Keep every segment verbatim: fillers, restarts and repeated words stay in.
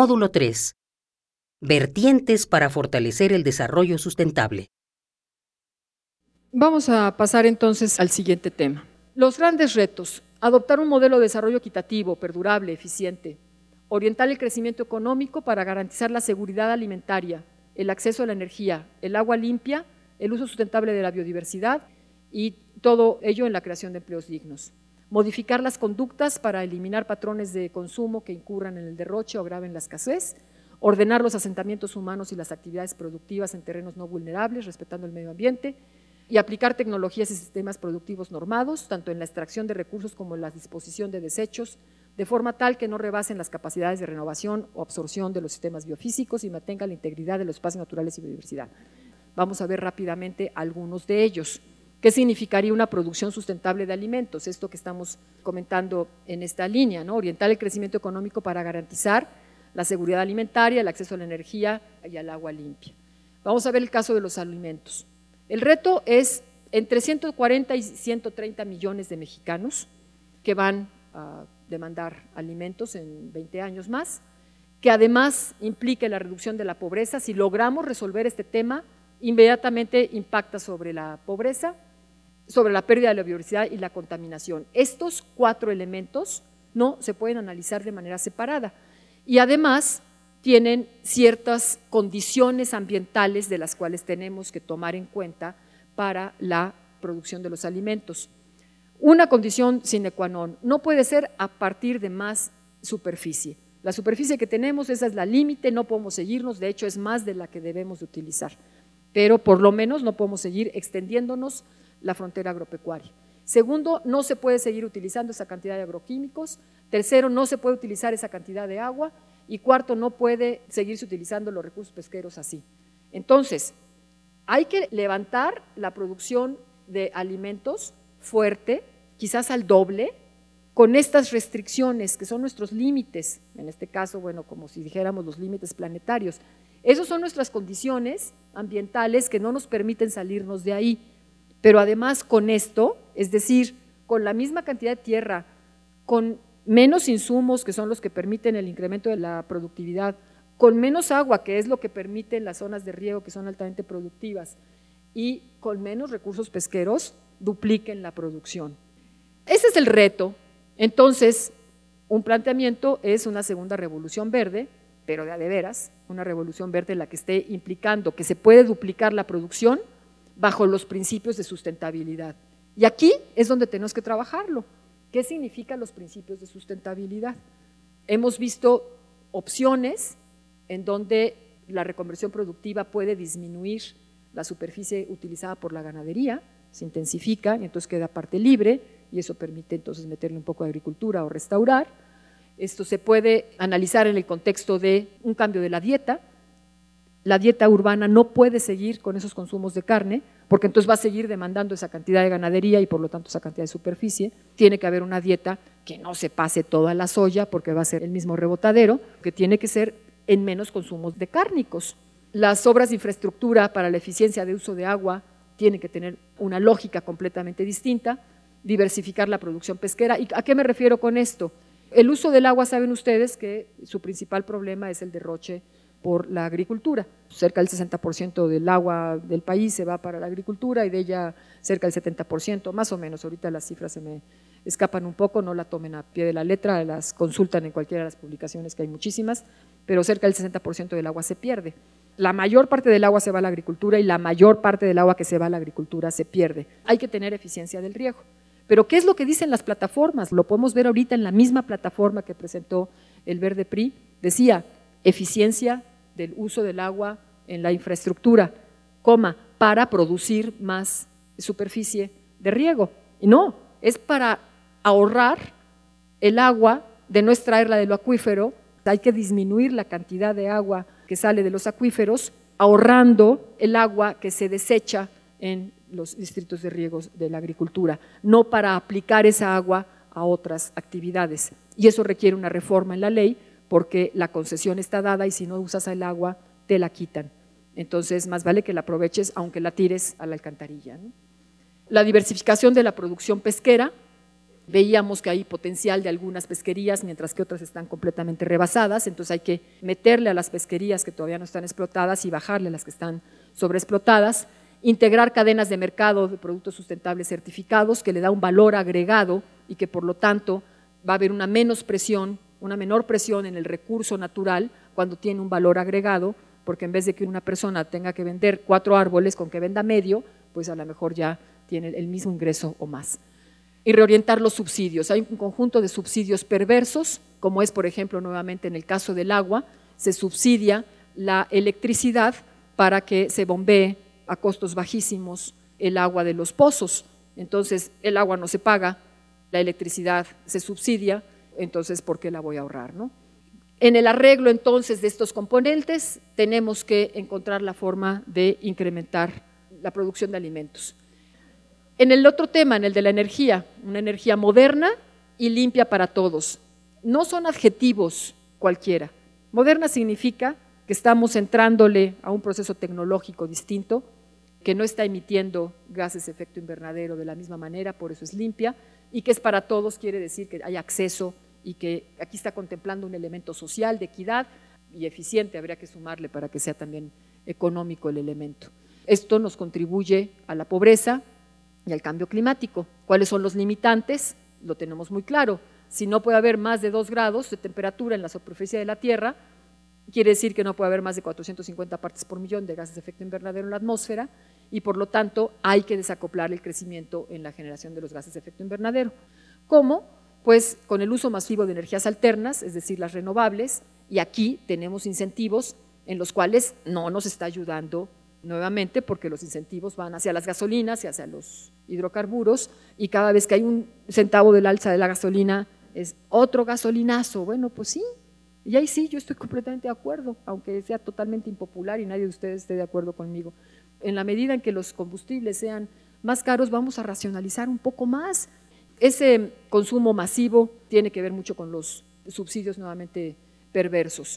Módulo tres. Vertientes para fortalecer el desarrollo sustentable. Vamos a pasar entonces al siguiente tema. Los grandes retos: adoptar un modelo de desarrollo equitativo, perdurable, eficiente, orientar el crecimiento económico para garantizar la seguridad alimentaria, el acceso a la energía, el agua limpia, el uso sustentable de la biodiversidad y todo ello en la creación de empleos dignos. Modificar las conductas para eliminar patrones de consumo que incurran en el derroche o agraven la escasez, ordenar los asentamientos humanos y las actividades productivas en terrenos no vulnerables, respetando el medio ambiente, y aplicar tecnologías y sistemas productivos normados, tanto en la extracción de recursos como en la disposición de desechos, de forma tal que no rebasen las capacidades de renovación o absorción de los sistemas biofísicos y mantengan la integridad de los espacios naturales y biodiversidad. Vamos a ver rápidamente algunos de ellos. ¿Qué significaría una producción sustentable de alimentos? Esto que estamos comentando en esta línea, ¿no? Orientar el crecimiento económico para garantizar la seguridad alimentaria, el acceso a la energía y al agua limpia. Vamos a ver el caso de los alimentos. El reto es entre ciento cuarenta y ciento treinta millones de mexicanos que van a demandar alimentos en veinte años más, que además implique la reducción de la pobreza. Si logramos resolver este tema, inmediatamente impacta sobre la pobreza, sobre la pérdida de la biodiversidad y la contaminación. Estos cuatro elementos no se pueden analizar de manera separada y además tienen ciertas condiciones ambientales de las cuales tenemos que tomar en cuenta para la producción de los alimentos. Una condición sine qua non no puede ser a partir de más superficie. La superficie que tenemos, esa es la límite, no podemos seguirnos, de hecho es más de la que debemos de utilizar, pero por lo menos no podemos seguir extendiéndonos la frontera agropecuaria. Segundo, no se puede seguir utilizando esa cantidad de agroquímicos. Tercero, no se puede utilizar esa cantidad de agua. Y cuarto, no puede seguirse utilizando los recursos pesqueros así. Entonces, hay que levantar la producción de alimentos fuerte, quizás al doble, con estas restricciones que son nuestros límites, en este caso, bueno, como si dijéramos los límites planetarios. Esas son nuestras condiciones ambientales que no nos permiten salirnos de ahí. Pero además con esto, es decir, con la misma cantidad de tierra, con menos insumos que son los que permiten el incremento de la productividad, con menos agua que es lo que permiten las zonas de riego que son altamente productivas y con menos recursos pesqueros, dupliquen la producción. Ese es el reto. Entonces, un planteamiento es una segunda revolución verde, pero de a de veras, una revolución verde en la que esté implicando que se puede duplicar la producción bajo los principios de sustentabilidad. Y aquí es donde tenemos que trabajarlo. ¿Qué significan los principios de sustentabilidad? Hemos visto opciones en donde la reconversión productiva puede disminuir la superficie utilizada por la ganadería, se intensifica y entonces queda parte libre y eso permite entonces meterle un poco de agricultura o restaurar. Esto se puede analizar en el contexto de un cambio de la dieta. La dieta urbana no puede seguir con esos consumos de carne, porque entonces va a seguir demandando esa cantidad de ganadería y por lo tanto esa cantidad de superficie. Tiene que haber una dieta que no se pase toda la soya porque va a ser el mismo rebotadero, que tiene que ser en menos consumos de cárnicos. Las obras de infraestructura para la eficiencia de uso de agua tienen que tener una lógica completamente distinta, diversificar la producción pesquera. ¿Y a qué me refiero con esto? El uso del agua, saben ustedes que su principal problema es el derroche por la agricultura. Cerca del sesenta por ciento del agua del país se va para la agricultura y de ella cerca del setenta por ciento, más o menos. Ahorita las cifras se me escapan un poco, no la tomen a pie de la letra, las consultan en cualquiera de las publicaciones, que hay muchísimas, pero cerca del sesenta por ciento del agua se pierde. La mayor parte del agua se va a la agricultura y la mayor parte del agua que se va a la agricultura se pierde. Hay que tener eficiencia del riego. Pero ¿qué es lo que dicen las plataformas? Lo podemos ver ahorita en la misma plataforma que presentó el Verde P R I. Decía, eficiencia del uso del agua en la infraestructura, coma, para producir más superficie de riego. Y no, es para ahorrar el agua, de no extraerla del acuífero. Hay que disminuir la cantidad de agua que sale de los acuíferos, ahorrando el agua que se desecha en los distritos de riego de la agricultura, no para aplicar esa agua a otras actividades. Y eso requiere una reforma en la ley, porque la concesión está dada y si no usas el agua, te la quitan. Entonces, más vale que la aproveches, aunque la tires a la alcantarilla, ¿no? La diversificación de la producción pesquera, Veíamos que hay potencial de algunas pesquerías, mientras que otras están completamente rebasadas, entonces hay que meterle a las pesquerías que todavía no están explotadas y bajarle a las que están sobreexplotadas, integrar cadenas de mercado de productos sustentables certificados, que le da un valor agregado y que por lo tanto va a haber una menos presión, una menor presión en el recurso natural cuando tiene un valor agregado, porque en vez de que una persona tenga que vender cuatro árboles, con que venda medio, pues a lo mejor ya tiene el mismo ingreso o más. Y reorientar los subsidios. Hay un conjunto de subsidios perversos, como es, por ejemplo, nuevamente en el caso del agua, se subsidia la electricidad para que se bombee a costos bajísimos el agua de los pozos. Entonces, el agua no se paga, la electricidad se subsidia, entonces, ¿por qué la voy a ahorrar, no? En el arreglo, entonces, de estos componentes, tenemos que encontrar la forma de incrementar la producción de alimentos. En el otro tema, en el de la energía, una energía moderna y limpia para todos. No son adjetivos cualquiera. Moderna significa que estamos entrándole a un proceso tecnológico distinto, que no está emitiendo gases de efecto invernadero de la misma manera, por eso es limpia, y que es para todos, quiere decir que hay acceso y que aquí está contemplando un elemento social de equidad y eficiente, habría que sumarle para que sea también económico el elemento. Esto nos contribuye a la pobreza y al cambio climático. ¿Cuáles son los limitantes? Lo tenemos muy claro. Si no puede haber más de dos grados de temperatura en la superficie de la Tierra, quiere decir que no puede haber más de cuatrocientas cincuenta partes por millón de gases de efecto invernadero en la atmósfera y por lo tanto hay que desacoplar el crecimiento en la generación de los gases de efecto invernadero. ¿Cómo? Pues con el uso masivo de energías alternas, es decir, las renovables, y aquí tenemos incentivos en los cuales no nos está ayudando nuevamente porque los incentivos van hacia las gasolinas y hacia los hidrocarburos y cada vez que hay un centavo del alza de la gasolina es otro gasolinazo. Bueno, pues sí, y ahí sí, yo estoy completamente de acuerdo, aunque sea totalmente impopular y nadie de ustedes esté de acuerdo conmigo. En la medida en que los combustibles sean más caros, vamos a racionalizar un poco más. Ese consumo masivo tiene que ver mucho con los subsidios nuevamente perversos.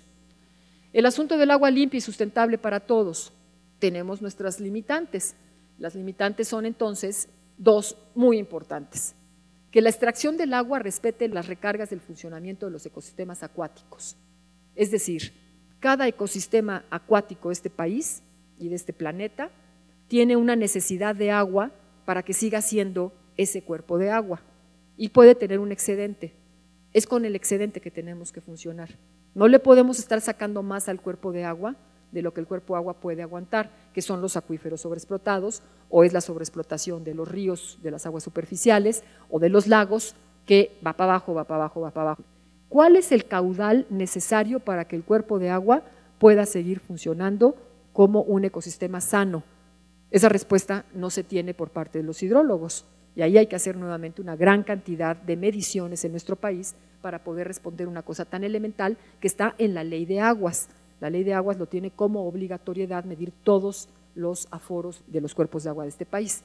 El asunto del agua limpia y sustentable para todos. Tenemos nuestras limitantes. Las limitantes son entonces dos muy importantes. Que la extracción del agua respete las recargas del funcionamiento de los ecosistemas acuáticos. Es decir, cada ecosistema acuático de este país y de este planeta tiene una necesidad de agua para que siga siendo ese cuerpo de agua y puede tener un excedente. Es con el excedente que tenemos que funcionar. No le podemos estar sacando más al cuerpo de agua de lo que el cuerpo de agua puede aguantar, que son los acuíferos sobreexplotados, o es la sobreexplotación de los ríos, de las aguas superficiales, o de los lagos, que va para abajo, va para abajo, va para abajo. ¿Cuál es el caudal necesario para que el cuerpo de agua pueda seguir funcionando como un ecosistema sano? Esa respuesta no se tiene por parte de los hidrólogos, y ahí hay que hacer nuevamente una gran cantidad de mediciones en nuestro país para poder responder una cosa tan elemental que está en la ley de aguas. La ley de aguas lo tiene como obligatoriedad medir todos los aforos de los cuerpos de agua de este país.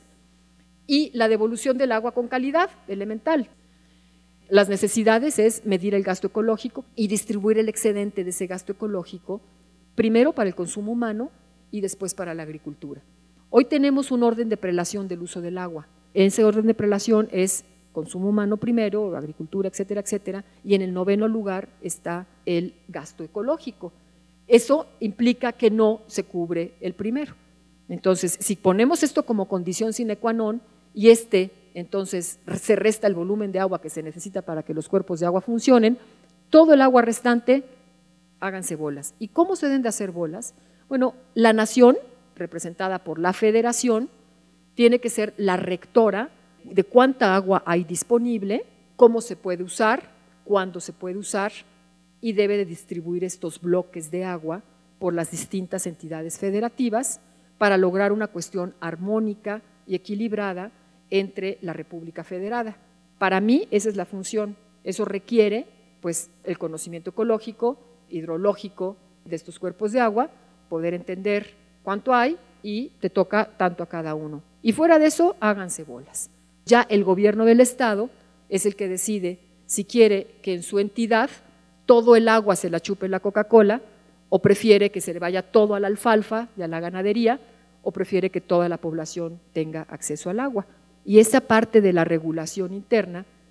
Y la devolución del agua con calidad, elemental. Las necesidades es medir el gasto ecológico y distribuir el excedente de ese gasto ecológico, primero para el consumo humano y después para la agricultura. Hoy tenemos un orden de prelación del uso del agua. Ese orden de prelación es consumo humano primero, agricultura, etcétera, etcétera, y en el noveno lugar está el gasto ecológico. Eso implica que no se cubre el primero. Entonces, si ponemos esto como condición sine qua non y este, entonces se resta el volumen de agua que se necesita para que los cuerpos de agua funcionen, todo el agua restante, háganse bolas. ¿Y cómo se deben de hacer bolas? Bueno, la nación, representada por la federación, tiene que ser la rectora de cuánta agua hay disponible, cómo se puede usar, cuándo se puede usar, y debe de distribuir estos bloques de agua por las distintas entidades federativas para lograr una cuestión armónica y equilibrada entre la República Federada. Para mí esa es la función, eso requiere pues el conocimiento ecológico, hidrológico de estos cuerpos de agua, poder entender cuánto hay y te toca tanto a cada uno. Y fuera de eso, háganse bolas. Ya el gobierno del estado es el que decide si quiere que en su entidad todo el agua se la chupe la Coca-Cola, o prefiere que se le vaya todo a la alfalfa y a la ganadería, o prefiere que toda la población tenga acceso al agua. Y esa parte de la regulación interna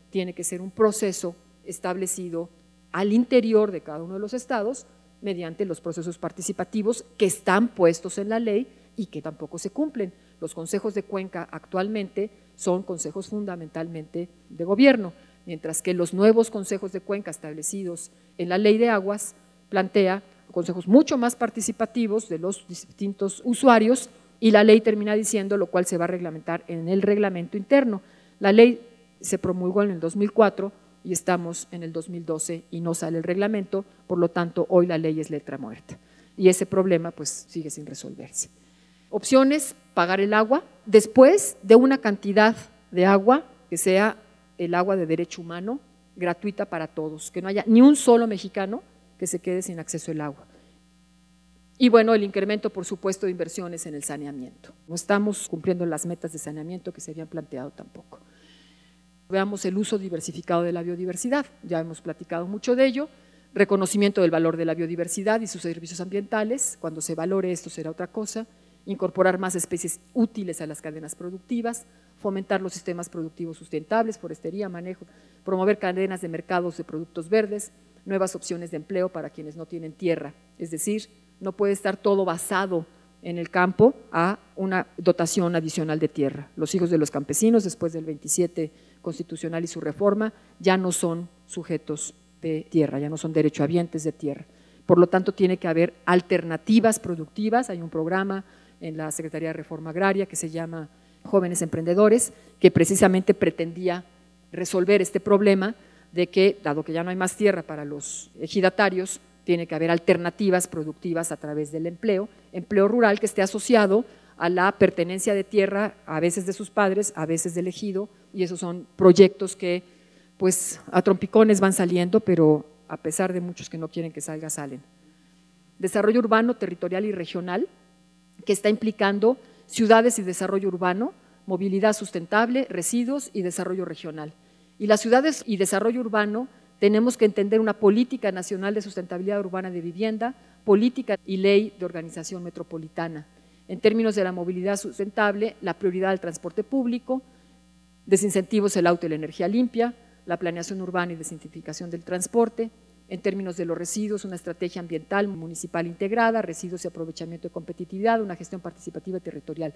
tiene que ser un proceso establecido al interior de cada uno de los estados mediante los procesos participativos que están puestos en la ley y que tampoco se cumplen. Los consejos de cuenca actualmente son consejos fundamentalmente de gobierno, mientras que los nuevos consejos de cuenca establecidos en la ley de aguas plantea consejos mucho más participativos de los distintos usuarios, y la ley termina diciendo, lo cual se va a reglamentar en el reglamento interno. La ley se promulgó en el dos mil cuatro y estamos en el dos mil doce y no sale el reglamento, por lo tanto hoy la ley es letra muerta y ese problema pues sigue sin resolverse. Opciones: pagar el agua después de una cantidad de agua que sea el agua de derecho humano, gratuita para todos, que no haya ni un solo mexicano que se quede sin acceso al agua. Y bueno, el incremento, por supuesto, de inversiones en el saneamiento. No estamos cumpliendo las metas de saneamiento que se habían planteado tampoco. Veamos el uso diversificado de la biodiversidad, ya hemos platicado mucho de ello. Reconocimiento del valor de la biodiversidad y sus servicios ambientales, cuando se valore esto será otra cosa. Incorporar más especies útiles a las cadenas productivas, fomentar los sistemas productivos sustentables, forestería, manejo, promover cadenas de mercados de productos verdes, nuevas opciones de empleo para quienes no tienen tierra, es decir, no puede estar todo basado en el campo a una dotación adicional de tierra. Los hijos de los campesinos, después del veintisiete constitucional y su reforma, ya no son sujetos de tierra, ya no son derechohabientes de tierra. Por lo tanto, tiene que haber alternativas productivas. Hay un programa en la Secretaría de Reforma Agraria que se llama Jóvenes Emprendedores, que precisamente pretendía resolver este problema de que, dado que ya no hay más tierra para los ejidatarios, tiene que haber alternativas productivas a través del empleo, empleo rural que esté asociado a la pertenencia de tierra, a veces de sus padres, a veces del ejido, y esos son proyectos que pues a trompicones van saliendo, pero a pesar de muchos que no quieren que salga, salen. Desarrollo urbano, territorial y regional, que está implicando ciudades y desarrollo urbano, movilidad sustentable, residuos y desarrollo regional. Y las ciudades y desarrollo urbano tenemos que entender una política nacional de sustentabilidad urbana de vivienda, política y ley de organización metropolitana. En términos de la movilidad sustentable, la prioridad al transporte público, desincentivos el auto y la energía limpia, la planeación urbana y desintensificación del transporte. En términos de los residuos, una estrategia ambiental municipal integrada, residuos y aprovechamiento de competitividad, una gestión participativa y territorial.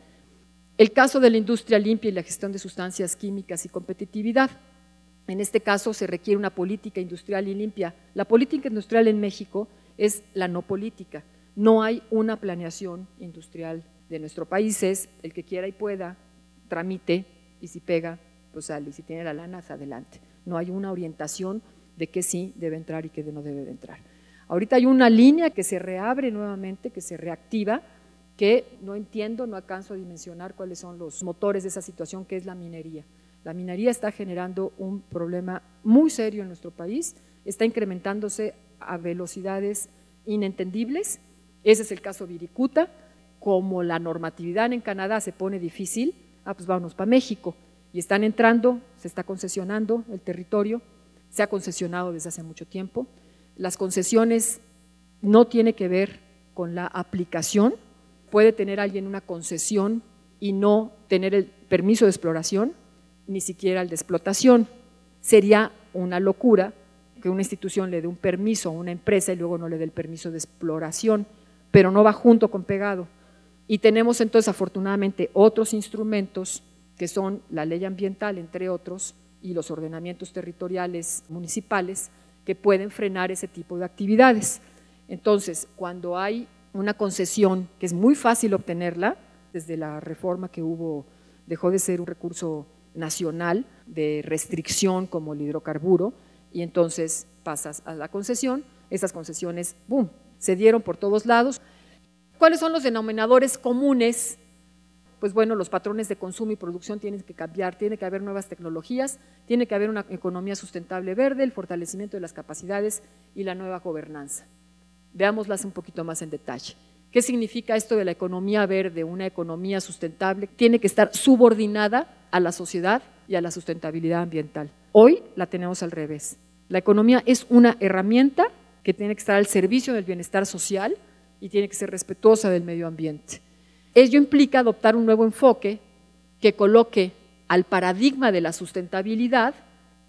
El caso de la industria limpia y la gestión de sustancias químicas y competitividad. En este caso se requiere una política industrial y limpia. La política industrial en México es la no política. No hay una planeación industrial de nuestro país, es el que quiera y pueda, tramite, y si pega, pues sale, y si tiene la lana, adelante. No hay una orientación de qué sí debe entrar y qué no debe de entrar. Ahorita hay una línea que se reabre nuevamente, que se reactiva, que no entiendo, no alcanzo a dimensionar cuáles son los motores de esa situación, que es la minería. La minería está generando un problema muy serio en nuestro país, está incrementándose a velocidades inentendibles. Ese es el caso Viricuta. Como la normatividad en Canadá se pone difícil, ah, pues vámonos para México. Y están entrando, se está concesionando el territorio, se ha concesionado desde hace mucho tiempo. Las concesiones no tienen que ver con la aplicación. Puede tener alguien una concesión y no tener el permiso de exploración, ni siquiera el de explotación. Sería una locura que una institución le dé un permiso a una empresa y luego no le dé el permiso de exploración, pero no va junto con pegado. Y tenemos entonces afortunadamente otros instrumentos que son la ley ambiental, entre otros, y los ordenamientos territoriales municipales que pueden frenar ese tipo de actividades. Entonces, cuando hay una concesión que es muy fácil obtenerla, desde la reforma que hubo, dejó de ser un recurso nacional de restricción como el hidrocarburo, y entonces pasas a la concesión, esas concesiones, ¡boom!, se dieron por todos lados. ¿Cuáles son los denominadores comunes? Pues bueno, los patrones de consumo y producción tienen que cambiar, tiene que haber nuevas tecnologías, tiene que haber una economía sustentable verde, el fortalecimiento de las capacidades y la nueva gobernanza. Veámoslas un poquito más en detalle. ¿Qué significa esto de la economía verde, una economía sustentable? Tiene que estar subordinada a la sociedad y a la sustentabilidad ambiental. Hoy la tenemos al revés. La economía es una herramienta que tiene que estar al servicio del bienestar social y tiene que ser respetuosa del medio ambiente. Ello implica adoptar un nuevo enfoque que coloque al paradigma de la sustentabilidad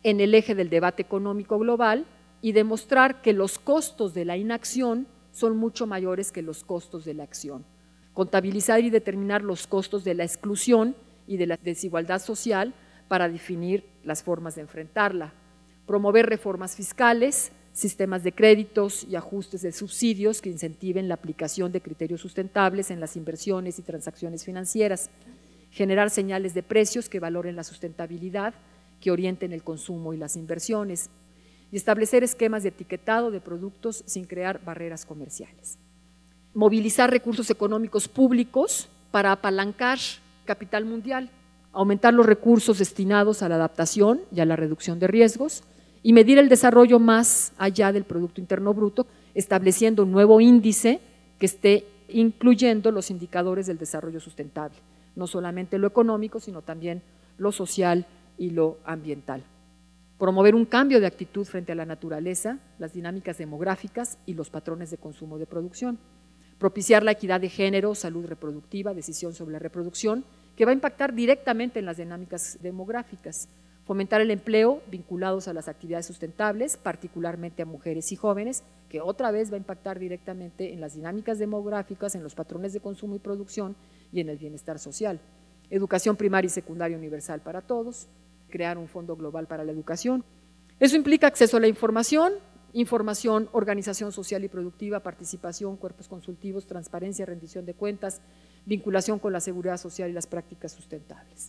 en el eje del debate económico global y demostrar que los costos de la inacción son mucho mayores que los costos de la acción. Contabilizar y determinar los costos de la exclusión y de la desigualdad social para definir las formas de enfrentarla. Promover reformas fiscales, sistemas de créditos y ajustes de subsidios que incentiven la aplicación de criterios sustentables en las inversiones y transacciones financieras. Generar señales de precios que valoren la sustentabilidad, que orienten el consumo y las inversiones. Y establecer esquemas de etiquetado de productos sin crear barreras comerciales. Movilizar recursos económicos públicos para apalancar capital mundial, aumentar los recursos destinados a la adaptación y a la reducción de riesgos y medir el desarrollo más allá del Producto Interno Bruto, estableciendo un nuevo índice que esté incluyendo los indicadores del desarrollo sustentable, no solamente lo económico, sino también lo social y lo ambiental. Promover un cambio de actitud frente a la naturaleza, las dinámicas demográficas y los patrones de consumo de producción. Propiciar la equidad de género, salud reproductiva, decisión sobre la reproducción, que va a impactar directamente en las dinámicas demográficas. Fomentar el empleo vinculados a las actividades sustentables, particularmente a mujeres y jóvenes, que otra vez va a impactar directamente en las dinámicas demográficas, en los patrones de consumo y producción y en el bienestar social. Educación primaria y secundaria universal para todos, crear un fondo global para la educación. Eso implica acceso a la información, información, organización social y productiva, participación, cuerpos consultivos, transparencia, rendición de cuentas, vinculación con la seguridad social y las prácticas sustentables.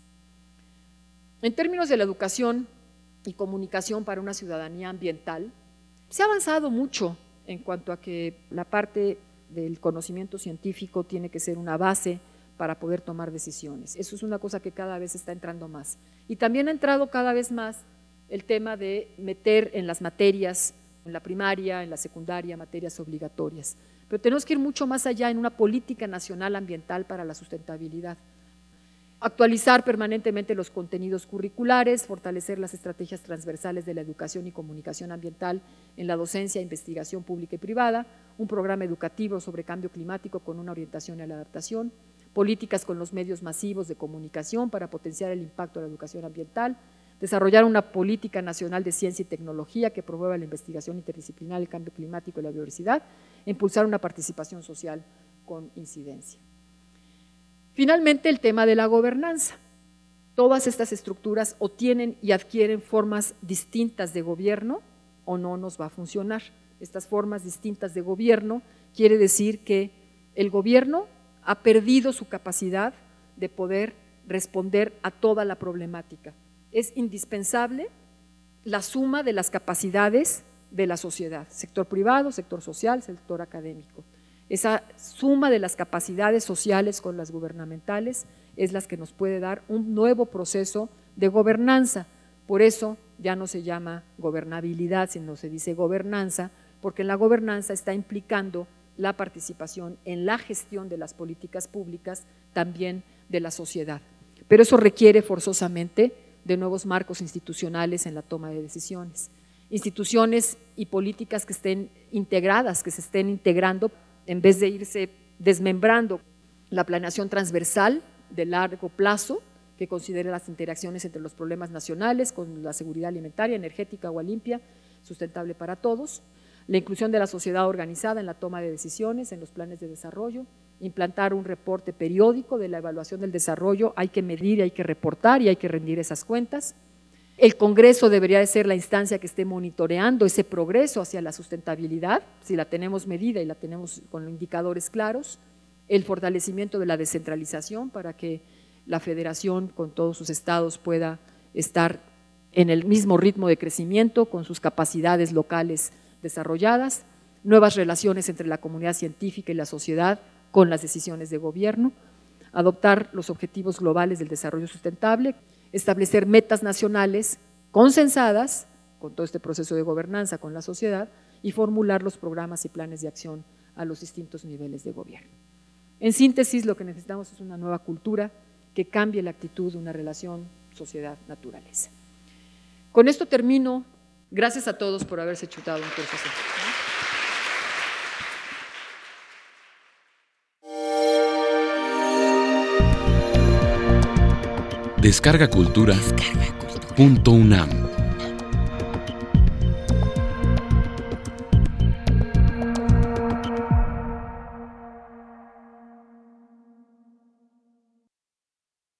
En términos de la educación y comunicación para una ciudadanía ambiental, se ha avanzado mucho en cuanto a que la parte del conocimiento científico tiene que ser una base para poder tomar decisiones. Eso es una cosa que cada vez está entrando más. Y también ha entrado cada vez más el tema de meter en las materias, en la primaria, en la secundaria, materias obligatorias. Pero tenemos que ir mucho más allá en una política nacional ambiental para la sustentabilidad. Actualizar permanentemente los contenidos curriculares, fortalecer las estrategias transversales de la educación y comunicación ambiental en la docencia, investigación pública y privada, un programa educativo sobre cambio climático con una orientación a la adaptación, políticas con los medios masivos de comunicación para potenciar el impacto de la educación ambiental, desarrollar una política nacional de ciencia y tecnología que promueva la investigación interdisciplinar, el cambio climático y la biodiversidad, e impulsar una participación social con incidencia. Finalmente, el tema de la gobernanza. Todas estas estructuras o tienen y adquieren formas distintas de gobierno o no nos va a funcionar. Estas formas distintas de gobierno quiere decir que el gobierno ha perdido su capacidad de poder responder a toda la problemática. Es indispensable la suma de las capacidades de la sociedad, sector privado, sector social, sector académico. Esa suma de las capacidades sociales con las gubernamentales es la que nos puede dar un nuevo proceso de gobernanza. Por eso ya no se llama gobernabilidad, sino se dice gobernanza, porque en la gobernanza está implicando la participación en la gestión de las políticas públicas, también de la sociedad. Pero eso requiere forzosamente de nuevos marcos institucionales en la toma de decisiones. Instituciones y políticas que estén integradas, que se estén integrando, en vez de irse desmembrando. La planeación transversal de largo plazo, que considere las interacciones entre los problemas nacionales con la seguridad alimentaria, energética, agua limpia, sustentable para todos. La inclusión de la sociedad organizada en la toma de decisiones, en los planes de desarrollo, implantar un reporte periódico de la evaluación del desarrollo, hay que medir, hay que reportar y hay que rendir esas cuentas. El Congreso debería de ser la instancia que esté monitoreando ese progreso hacia la sustentabilidad, si la tenemos medida y la tenemos con indicadores claros. El fortalecimiento de la descentralización para que la federación con todos sus estados pueda estar en el mismo ritmo de crecimiento, con sus capacidades locales desarrolladas, nuevas relaciones entre la comunidad científica y la sociedad con las decisiones de gobierno, adoptar los objetivos globales del desarrollo sustentable, establecer metas nacionales consensadas con todo este proceso de gobernanza con la sociedad y formular los programas y planes de acción a los distintos niveles de gobierno. En síntesis, lo que necesitamos es una nueva cultura que cambie la actitud de una relación sociedad-naturaleza. Con esto termino. Gracias a todos por haberse chutado un curso así. Descarga Cultura. Descarga Cultura. Punto UNAM.